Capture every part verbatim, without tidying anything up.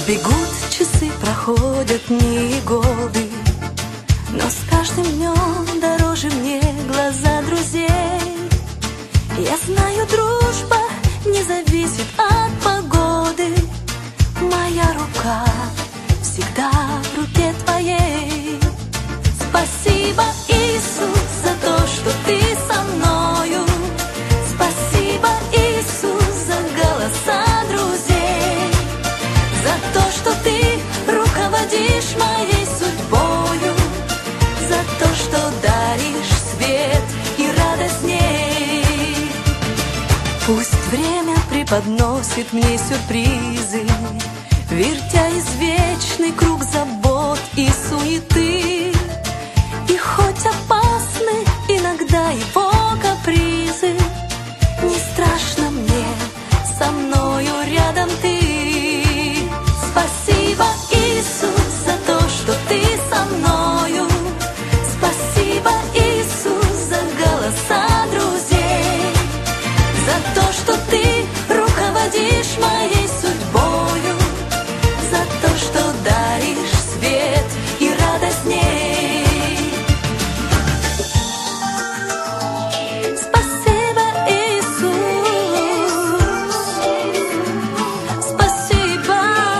Бегут часы, проходят дни и годы, но с каждым днем дороже мне глаза друзей. Я знаю, дружба не зависит от погоды. Моя рука всегда в руке твоей. Спасибо, Иисус, за то, что ты со мною. Спасибо, Иисус, за голоса друзей. За то, что ты руководишь моей судьбою. За то, что даришь свет и радость в ней. Пусть время преподносит мне сюрпризы, вертя извечный круг забот и суеты. И хоть опасны иногда его капризы, не страшно мне, со мною рядом ты. Спасибо, Иисус, за то, что ты со мною. Спасибо, Иисус, за голоса друзей. За то, что ты руководишь моей судьбою. За то, что даришь свет и радость в ней. Спасибо, Иисус. Спасибо.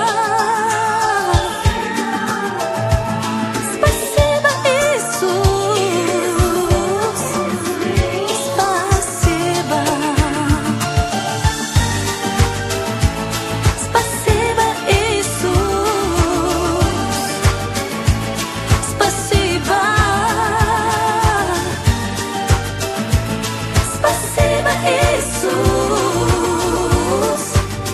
Спасибо, Иисус. Спасибо. Спасибо, Иисус. Спасибо. Спасибо, Иисус.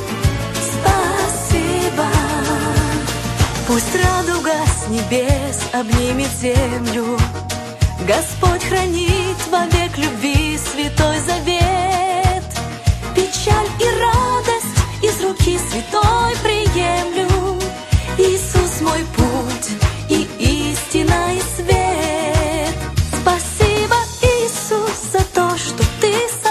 Спасибо. Пусть радуга с небес обнимет землю. Господь хранит вовек любви святой завет. Печаль и радость из руки святой приемлю. Иисус мой путь и истина и свет. Спасибо, Иисус, за то, что ты со